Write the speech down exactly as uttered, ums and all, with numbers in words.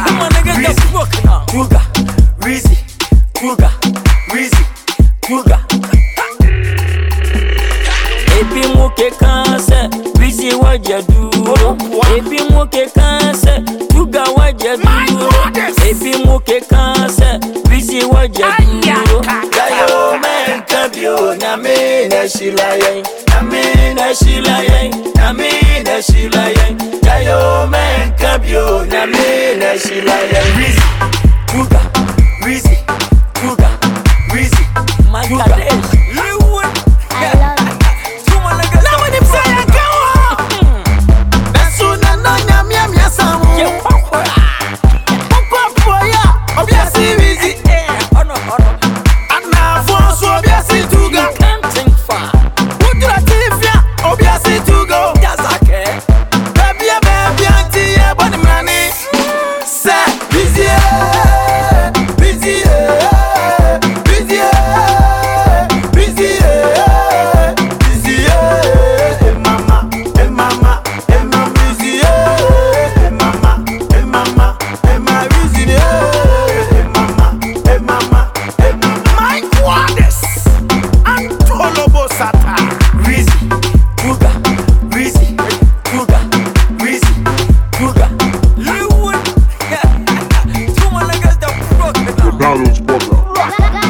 Come on, nigga, get broke now. Cougar, Reezy, Cougar, Reezy, Cougar. Ebi muke kanse, Reezy waje duro. Ebi muke kanse, Cougar waje duro. Ebi muke kanse, Reezy waje duro. Dayo men kabio na me na shilayen, Na me na shilayen, na me na shilayen. dayo men kabio na me na shilayen. Reezy, Cougar, Reezy, Cougar, Reezy, Magadesh, Lewood. I love it. Come on, nigga, now when him say I go on, that's so na na na me me samu. yeah, papa. Papa for ya, obiasi Reezy, Oh no, oh no, ana for so obiasi Cougar. can't think far. Udra tifia, obiasi Cougar. That's okay. Baby, baby, auntie, yeah, but I'm running. Say, busy, busy, busy, busy, busy, hey mama, hey mama, hey mama, busy, hey mama, hey mama, hey mama, busy, hey mama, hey mama, hey mama. My goddess, Antolobo Sata. Reezy, Cougar, Reezy, Cougar, Reezy, Cougar. Lewood. Come on, nigga, get broke now. Battles brother. Gaga